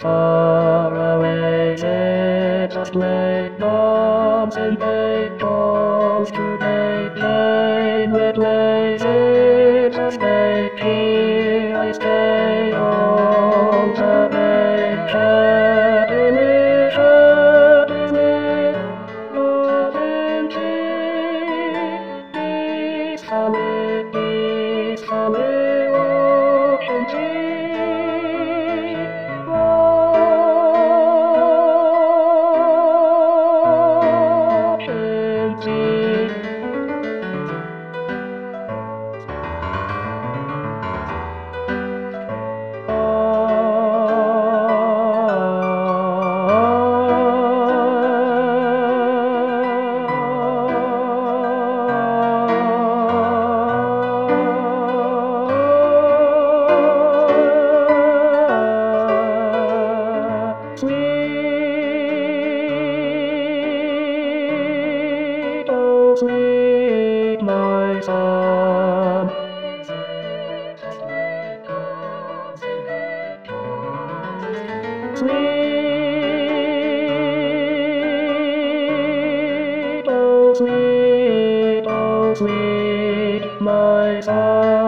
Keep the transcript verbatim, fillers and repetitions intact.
far away, let us play bombs and paintballs today. Play with lasers, let us stay here, I stay all the way. Happily, happily, golden tree, peacefully, peacefully, ocean tree. Sweet, oh sweet, my son. Sweet, oh sweet, oh sweet, my son.